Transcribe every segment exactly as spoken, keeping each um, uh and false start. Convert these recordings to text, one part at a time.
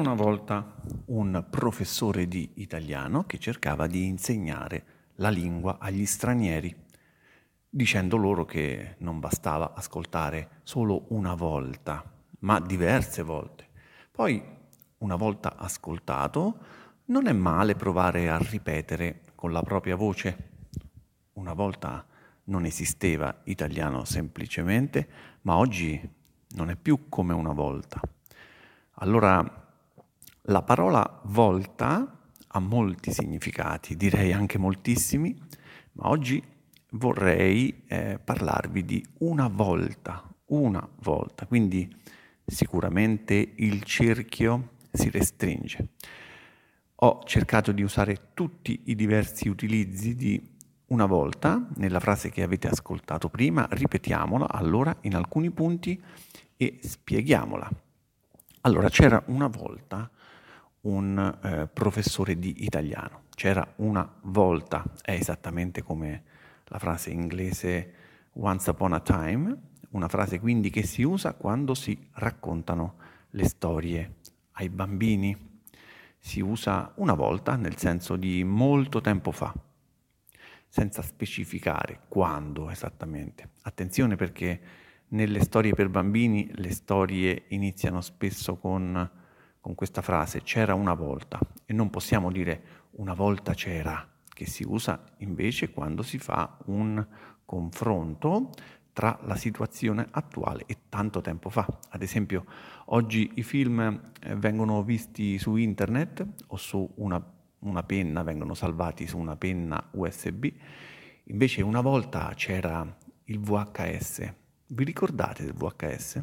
una volta un professore di italiano che cercava di insegnare la lingua agli stranieri, dicendo loro che non bastava ascoltare solo una volta, ma diverse volte. Poi, una volta ascoltato, non è male provare a ripetere con la propria voce. Una volta non esisteva italiano semplicemente, ma oggi non è più come una volta. Allora, la parola volta ha molti significati, direi anche moltissimi, ma oggi vorrei eh, parlarvi di una volta, una volta, quindi sicuramente il cerchio si restringe. Ho cercato di usare tutti i diversi utilizzi di una volta nella frase che avete ascoltato prima, ripetiamola allora in alcuni punti e spieghiamola. Allora, c'era una volta un eh, professore di italiano, c'era una volta, è esattamente come la frase inglese once upon a time, una frase quindi che si usa quando si raccontano le storie ai bambini. Si usa una volta nel senso di molto tempo fa, senza specificare quando esattamente. Attenzione perché nelle storie per bambini le storie iniziano spesso con, con questa frase c'era una volta e non possiamo dire una volta c'era, che si usa invece quando si fa un confronto tra la situazione attuale e tanto tempo fa. Ad esempio, oggi i film eh, vengono visti su internet o su una, una penna, vengono salvati su una penna U S B. Invece una volta c'era il V H S. Vi ricordate del V H S?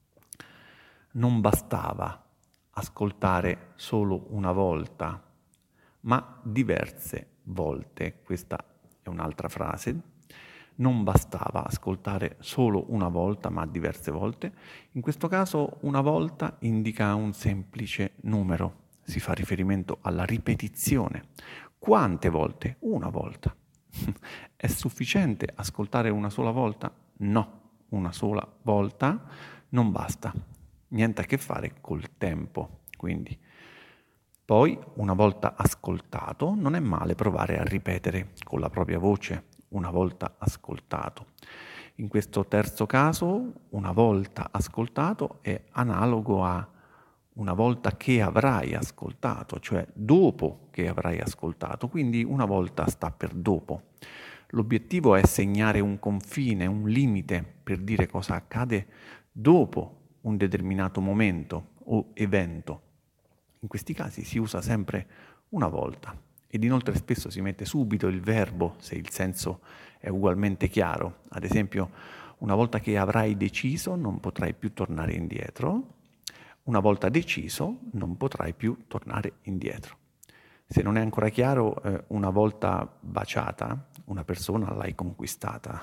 Non bastava ascoltare solo una volta, ma diverse volte. Questa è un'altra frase. Non bastava ascoltare solo una volta, ma diverse volte. In questo caso una volta indica un semplice numero, si fa riferimento alla ripetizione. Quante volte? Una volta. È sufficiente ascoltare una sola volta? No, una sola volta non basta. Niente a che fare col tempo, quindi. Poi, una volta ascoltato, non è male provare a ripetere con la propria voce, una volta ascoltato. In questo terzo caso, una volta ascoltato è analogo a una volta che avrai ascoltato, cioè dopo che avrai ascoltato, quindi una volta sta per dopo. L'obiettivo è segnare un confine, un limite per dire cosa accade dopo un determinato momento o evento. In questi casi si usa sempre una volta ed inoltre spesso si mette subito il verbo se il senso è ugualmente chiaro. Ad esempio, una volta che avrai deciso non potrai più tornare indietro, una volta deciso non potrai più tornare indietro. Se non è ancora chiaro, eh, una volta baciata, una persona l'hai conquistata.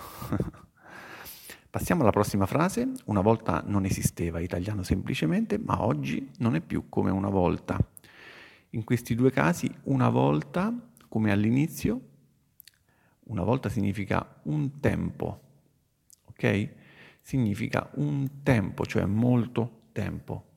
Passiamo alla prossima frase. Una volta non esisteva italiano semplicemente, ma oggi non è più come una volta. In questi due casi, una volta, come all'inizio, una volta significa un tempo, ok? Significa un tempo, cioè molto tempo